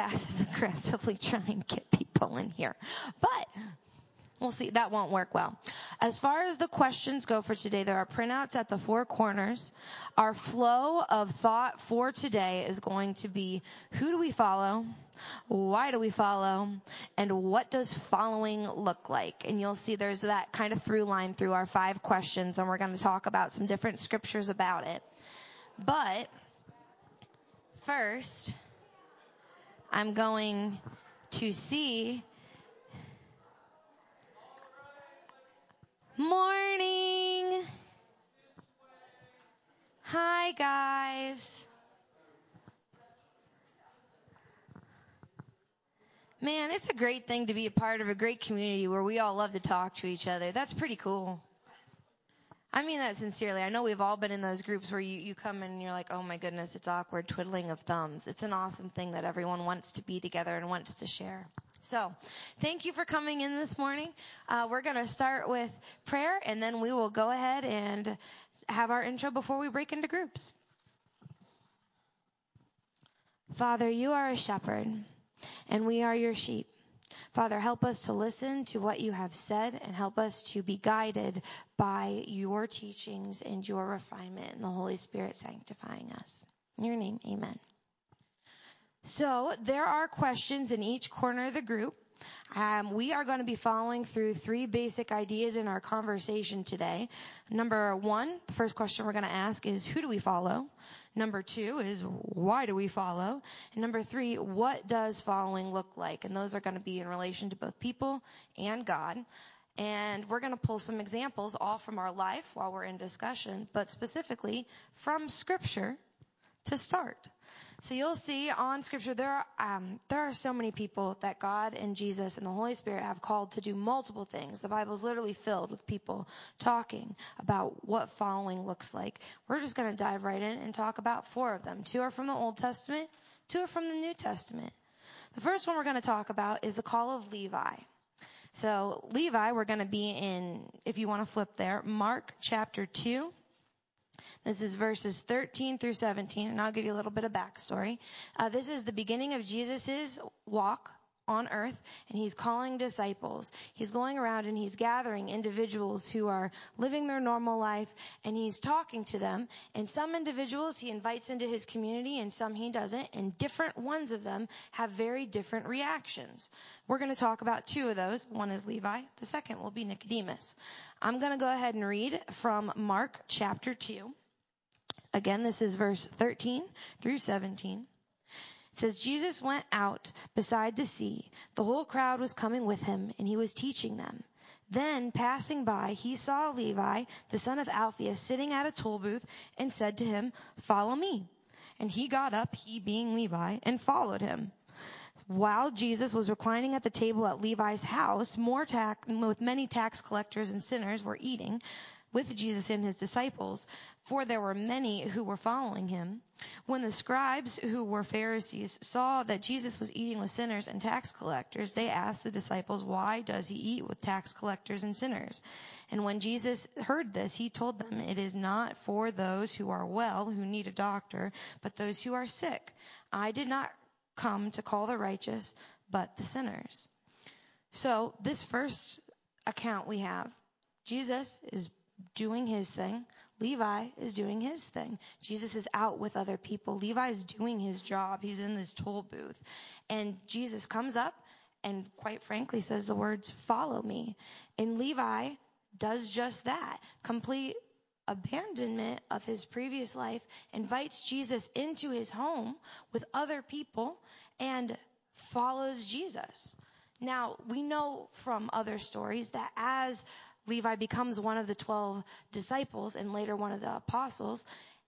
passive aggressively try and get people in here. But we'll see. That won't work well. As far as the questions go for today, there are printouts at the four corners. Our flow of thought for today is going to be, who do we follow? Why do we follow? And what does following look like? And you'll see there's that kind of through line through our 5 questions, and we're going to talk about some different scriptures about it. But first, I'm going to see. Morning. Hi, guys. Man, it's a great thing to be a part of a great community where we all love to talk to each other. That's pretty cool. I mean that sincerely. I know we've all been in those groups where you come in and you're like, oh my goodness, it's awkward, twiddling of thumbs. It's an awesome thing that everyone wants to be together and wants to share. So, thank you for coming in this morning. We're going to start with prayer, and then we will go ahead and have our intro before we break into groups. Father, you are a shepherd, and we are your sheep. Father, help us to listen to what you have said, and help us to be guided by your teachings and your refinement and the Holy Spirit sanctifying us. In your name, amen. So there are questions in each corner of the group. We are going to be following through 3 basic ideas in our conversation today. Number 1, the first question we're going to ask is, who do we follow? Number 2 is, why do we follow? And number 3, what does following look like? And those are going to be in relation to both people and God. And we're going to pull some examples all from our life while we're in discussion, but specifically from Scripture to start. So you'll see on Scripture there are so many people that God and Jesus and the Holy Spirit have called to do multiple things. The Bible is literally filled with people talking about what following looks like. We're just going to dive right in and talk about 4 of them. 2 are from the Old Testament, 2 are from the New Testament. The first one we're going to talk about is the call of Levi. So Levi, we're going to be in, if you want to flip there, Mark chapter 2. This is verses 13 through 17, and I'll give you a little bit of backstory. This is the beginning of Jesus' walk on earth, and he's calling disciples. He's going around and he's gathering individuals who are living their normal life, and he's talking to them. And some individuals he invites into his community, and some he doesn't, and different ones of them have very different reactions. We're going to talk about 2 of those. One is Levi. The second will be Nicodemus. I'm going to go ahead and read from Mark chapter 2. Again, this is verse 13 through 17. It says, Jesus went out beside the sea. The whole crowd was coming with him, and he was teaching them. Then, passing by, he saw Levi, the son of Alphaeus, sitting at a toll booth, and said to him, "Follow me." And he got up, he being Levi, and followed him. While Jesus was reclining at the table at Levi's house, with many tax collectors and sinners were eating with Jesus and his disciples, for there were many who were following him. When the scribes, who were Pharisees, saw that Jesus was eating with sinners and tax collectors, they asked the disciples, "Why does he eat with tax collectors and sinners?" And when Jesus heard this, he told them, "It is not for those who are well who need a doctor, but those who are sick. I did not come to call the righteous, but the sinners." So this first account we have, Jesus is doing his thing. Levi is doing his thing. Jesus is out with other people. Levi is doing his job. He's in this toll booth. And Jesus comes up and quite frankly says the words, "Follow me." And Levi does just that. Complete abandonment of his previous life, invites Jesus into his home with other people and follows Jesus. Now, we know from other stories that as Levi becomes one of the 12 disciples and later one of the apostles,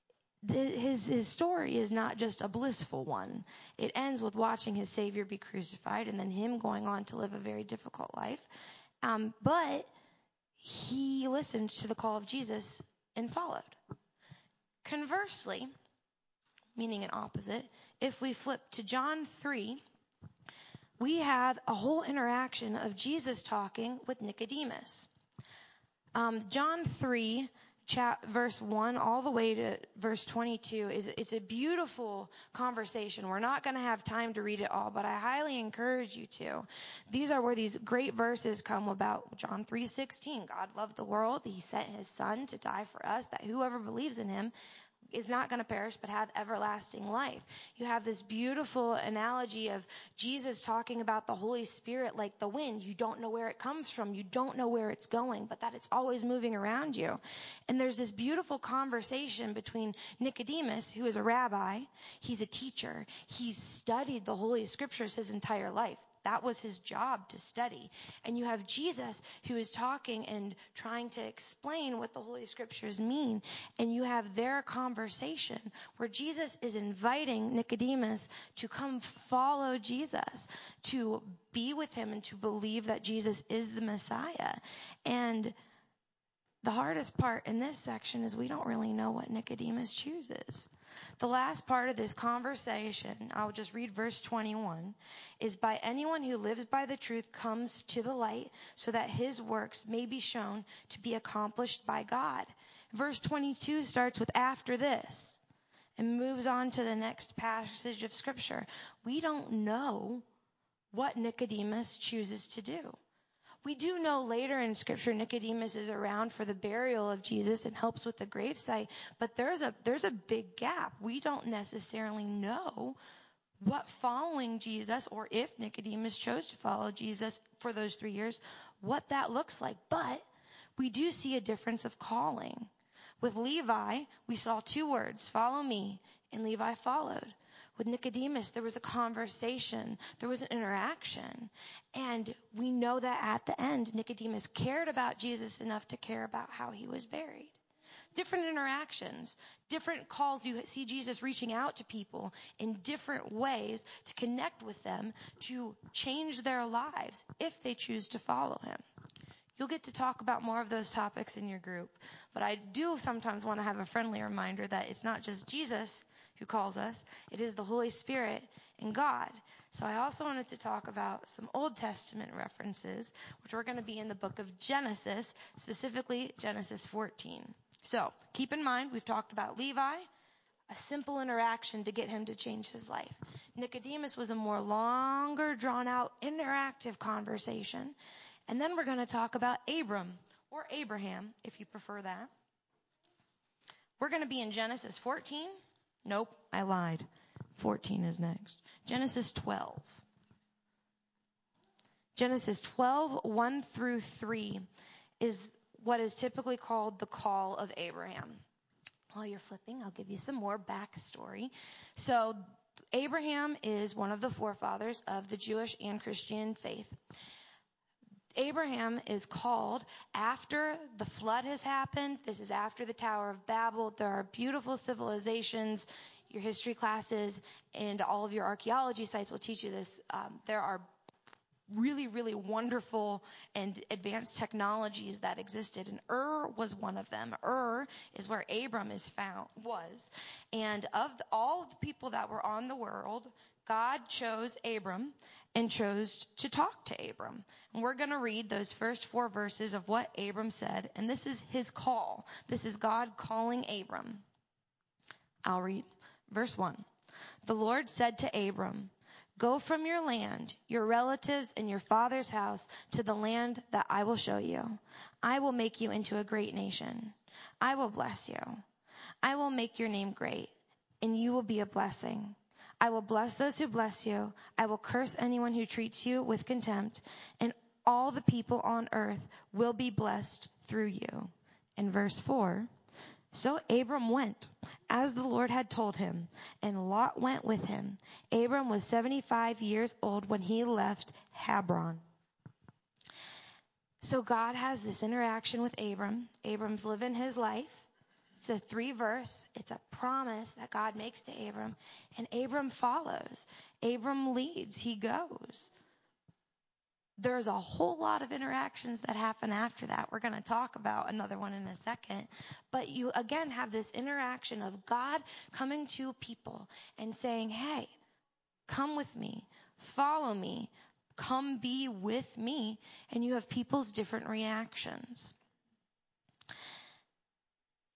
his story is not just a blissful one. It ends with watching his Savior be crucified and then him going on to live a very difficult life. But he listened to the call of Jesus and followed. Conversely, meaning an opposite, if we flip to John 3, we have a whole interaction of Jesus talking with Nicodemus. John 3, verse 1 all the way to verse 22 it's a beautiful conversation. We're not going to have time to read it all, but I highly encourage you to. These are where these great verses come about. John 3:16, God loved the world. He sent his son to die for us, that whoever believes in him is not going to perish but have everlasting life. You have this beautiful analogy of Jesus talking about the Holy Spirit like the wind. You don't know where it comes from. You don't know where it's going, but that it's always moving around you. And there's this beautiful conversation between Nicodemus, who is a rabbi. He's a teacher. He's studied the Holy Scriptures his entire life. That was his job, to study. And you have Jesus, who is talking and trying to explain what the Holy Scriptures mean. And you have their conversation where Jesus is inviting Nicodemus to come follow Jesus, to be with him and to believe that Jesus is the Messiah. And the hardest part in this section is we don't really know what Nicodemus chooses. The last part of this conversation, I'll just read verse 21, is by anyone who lives by the truth comes to the light so that his works may be shown to be accomplished by God. Verse 22 starts with after this and moves on to the next passage of Scripture. We don't know what Nicodemus chooses to do. We do know later in Scripture Nicodemus is around for the burial of Jesus and helps with the gravesite, but there's a big gap. We don't necessarily know what following Jesus, or if Nicodemus chose to follow Jesus for those 3 years, what that looks like. But we do see a difference of calling. With Levi, we saw 2 words, follow me, and Levi followed. With Nicodemus, there was a conversation. There was an interaction. And we know that at the end, Nicodemus cared about Jesus enough to care about how he was buried. Different interactions, different calls. You see Jesus reaching out to people in different ways to connect with them, to change their lives if they choose to follow him. You'll get to talk about more of those topics in your group. But I do sometimes want to have a friendly reminder that it's not just Jesus who calls us. It is the Holy Spirit and God. So I also wanted to talk about some Old Testament references, which are going to be in the book of Genesis, specifically Genesis 14. So keep in mind, we've talked about Levi, a simple interaction to get him to change his life. Nicodemus was a more longer, drawn-out, interactive conversation. And then we're going to talk about Abram, or Abraham, if you prefer that. We're going to be in Genesis 14. Nope, I lied. 14 is next. Genesis 12. Genesis 12, 1 through 3 is what is typically called the call of Abraham. While you're flipping, I'll give you some more backstory. So Abraham is one of the forefathers of the Jewish and Christian faith. Abraham is called after the flood has happened. This is after the Tower of Babel. There are beautiful civilizations. Your history classes and all of your archaeology sites will teach you this. There are really, really wonderful and advanced technologies that existed, and Ur was one of them. Ur is where Abram was. And of all of the people that were on the world, God chose Abram and chose to talk to Abram. And we're going to read those first 4 verses of what Abram said. And this is his call. This is God calling Abram. I'll read verse 1. The Lord said to Abram, "Go from your land, your relatives, and your father's house to the land that I will show you. I will make you into a great nation. I will bless you. I will make your name great, and you will be a blessing. I will bless those who bless you. I will curse anyone who treats you with contempt, and all the people on earth will be blessed through you." In verse 4, so Abram went, as the Lord had told him, and Lot went with him. Abram was 75 years old when he left Hebron. So God has this interaction with Abram. Abram's living his life. It's a 3-verse. It's a promise that God makes to Abram. And Abram follows. Abram leads. He goes. There's a whole lot of interactions that happen after that. We're going to talk about another one in a second. But you, again, have this interaction of God coming to people and saying, hey, come with me. Follow me. Come be with me. And you have people's different reactions.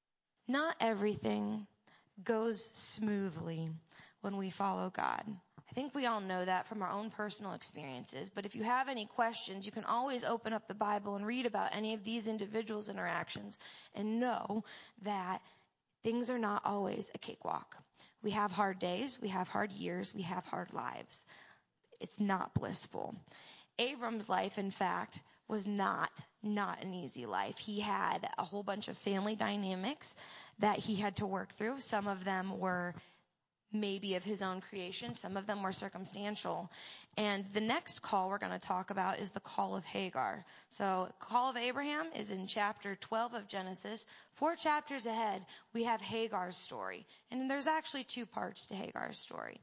Not everything goes smoothly when we follow God. I think we all know that from our own personal experiences, but if you have any questions, you can always open up the Bible and read about any of these individuals' interactions and know that things are not always a cakewalk. We have hard days, we have hard years, we have hard lives. It's not blissful. Abram's life, in fact, was not an easy life. He had a whole bunch of family dynamics that he had to work through. Some of them were maybe of his own creation. Some of them were circumstantial. And the next call we're going to talk about is the call of Hagar. So call of Abraham is in chapter 12 of Genesis. 4 chapters ahead, we have Hagar's story. And there's actually 2 parts to Hagar's story.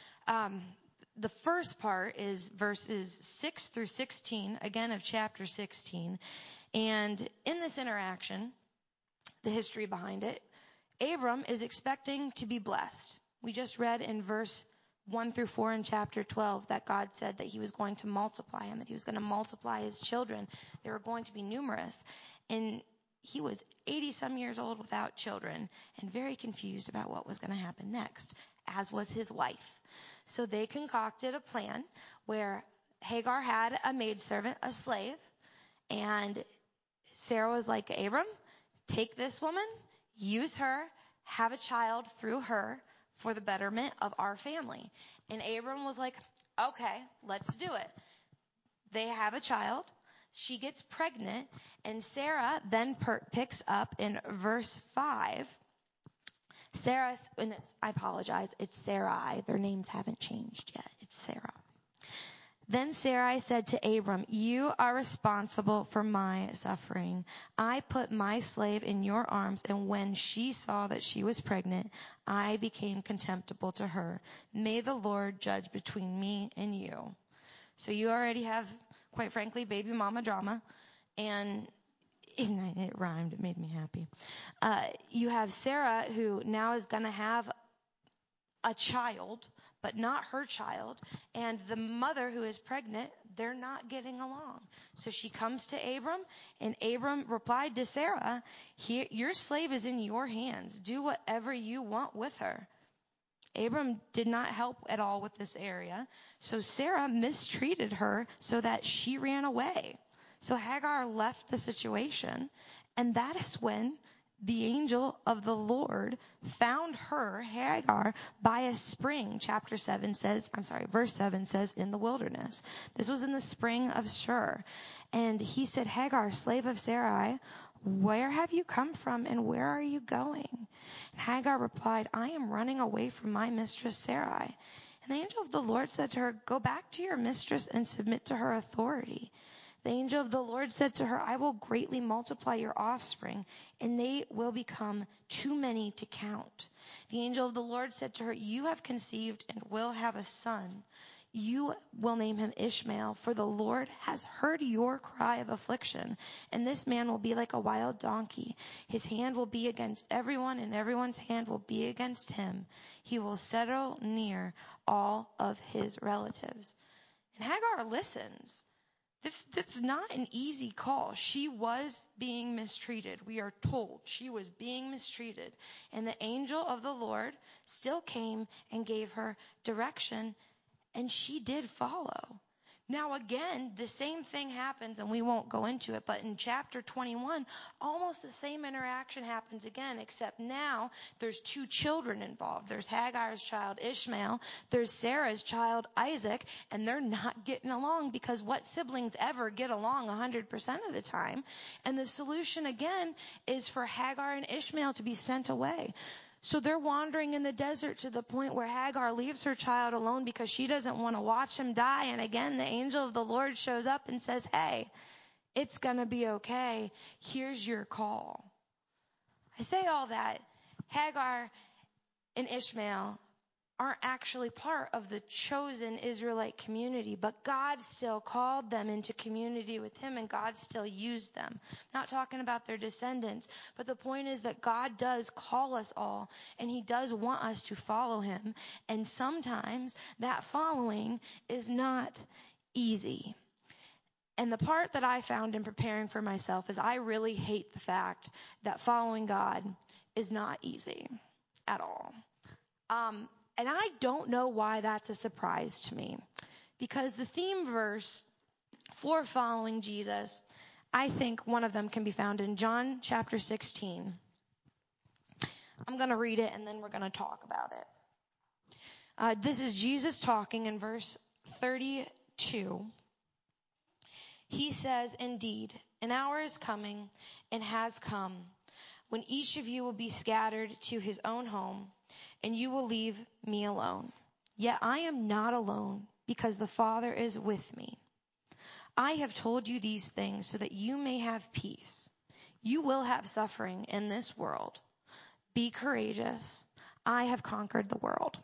The first part is verses 6 through 16, again of chapter 16. And in this interaction, the history behind it, Abram is expecting to be blessed. We just read in verse 1 through 4 in chapter 12 that God said that he was going to multiply him, that he was going to multiply his children. They were going to be numerous. And he was 80-some years old without children and very confused about what was going to happen next, as was his wife. So they concocted a plan where Hagar had a maidservant, a slave, and Sarah was like, Abram, take this woman, use her, have a child through her for the betterment of our family. And Abram was like, okay, let's do it. They have a child. She gets pregnant, and Sarah then picks up in verse 5. Sarah, and I apologize, it's Sarai. Their names haven't changed yet. It's Sarah. Then Sarai said to Abram, you are responsible for my suffering. I put my slave in your arms, and when she saw that she was pregnant, I became contemptible to her. May the Lord judge between me and you. So you already have, quite frankly, baby mama drama, and it rhymed. It made me happy. You have Sarah, who now is going to have a child, but not her child. And the mother who is pregnant, they're not getting along. So she comes to Abram, and Abram replied to Sarah, your slave is in your hands. Do whatever you want with her. Abram did not help at all with this area. So Sarah mistreated her so that she ran away. So Hagar left the situation, and that is when the angel of the Lord found her, Hagar, by a spring. Verse 7 says, in the wilderness. This was in the spring of Shur. And he said, Hagar, slave of Sarai, where have you come from and where are you going? And Hagar replied, I am running away from my mistress Sarai. And the angel of the Lord said to her, go back to your mistress and submit to her authority. The angel of the Lord said to her, I will greatly multiply your offspring, and they will become too many to count. The angel of the Lord said to her, you have conceived and will have a son. You will name him Ishmael, for the Lord has heard your cry of affliction, and this man will be like a wild donkey. His hand will be against everyone, and everyone's hand will be against him. He will settle near all of his relatives. And Hagar listens. This is not an easy call. She was being mistreated. We are told she was being mistreated. And the angel of the Lord still came and gave her direction, and she did follow. Now again, the same thing happens, and we won't go into it, but in chapter 21, almost the same interaction happens again, except now there's 2 children involved. There's Hagar's child, Ishmael. There's Sarah's child, Isaac, and they're not getting along, because what siblings ever get along 100% of the time? And the solution again is for Hagar and Ishmael to be sent away. So they're wandering in the desert to the point where Hagar leaves her child alone because she doesn't want to watch him die. And again, the angel of the Lord shows up and says, hey, it's going to be okay. Here's your call. I say all that. Hagar and Ishmael aren't actually part of the chosen Israelite community, but God still called them into community with him, and God still used them. I'm not talking about their descendants, but the point is that God does call us all, and he does want us to follow him, and sometimes that following is not easy. And the part that I found in preparing for myself is I really hate the fact that following God is not easy at all. And I don't know why that's a surprise to me, because the theme verse for following Jesus, I think one of them can be found in John chapter 16. I'm going to read it and then we're going to talk about it. This is Jesus talking in verse 32. He says, "Indeed, an hour is coming and has come when each of you will be scattered to his own home, and you will leave me alone. Yet I am not alone, because the Father is with me. I have told you these things so that you may have peace. You will have suffering in this world. Be courageous. I have conquered the world."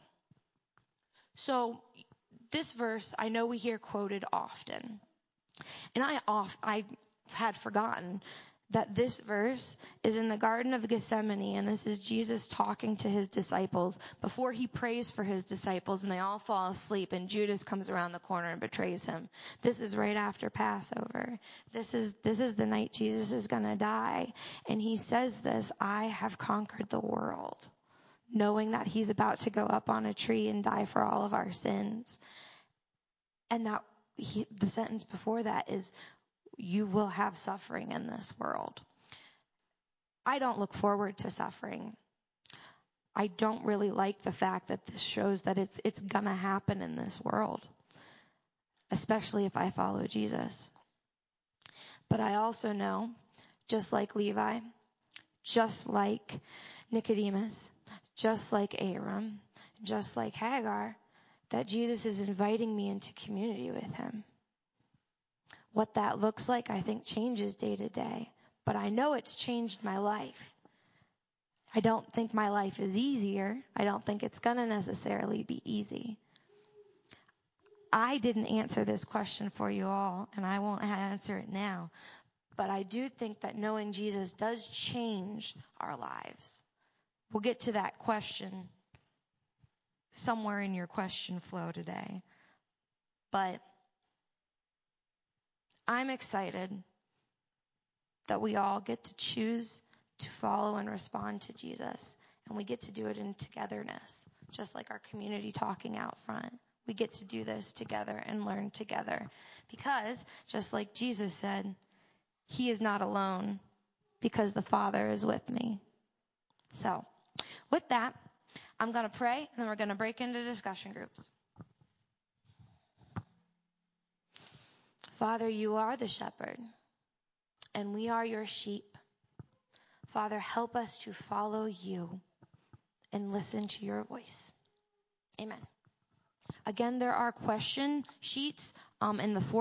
So this verse, I know we hear quoted often. And I had forgotten that this verse is in the Garden of Gethsemane, and this is Jesus talking to his disciples before he prays for his disciples, and they all fall asleep, and Judas comes around the corner and betrays him. This is right after Passover. This is the night Jesus is going to die. And he says this, "I have conquered the world," knowing that he's about to go up on a tree and die for all of our sins. And that the sentence before that is, "You will have suffering in this world." I don't look forward to suffering. I don't really like the fact that this shows that it's gonna happen in this world, especially if I follow Jesus. But I also know, just like Levi, just like Nicodemus, just like Abram, just like Hagar, that Jesus is inviting me into community with him. What that looks like, I think, changes day to day. But I know it's changed my life. I don't think my life is easier. I don't think it's going to necessarily be easy. I didn't answer this question for you all, and I won't answer it now. But I do think that knowing Jesus does change our lives. We'll get to that question somewhere in your question flow today. But I'm excited that we all get to choose to follow and respond to Jesus. And we get to do it in togetherness, just like our community talking out front. We get to do this together and learn together. Because, just like Jesus said, he is not alone because the Father is with me. So, with that, I'm going to pray, and then we're going to break into discussion groups. Father, you are the shepherd, and we are your sheep. Father, help us to follow you and listen to your voice. Amen. Again, there are question sheets in the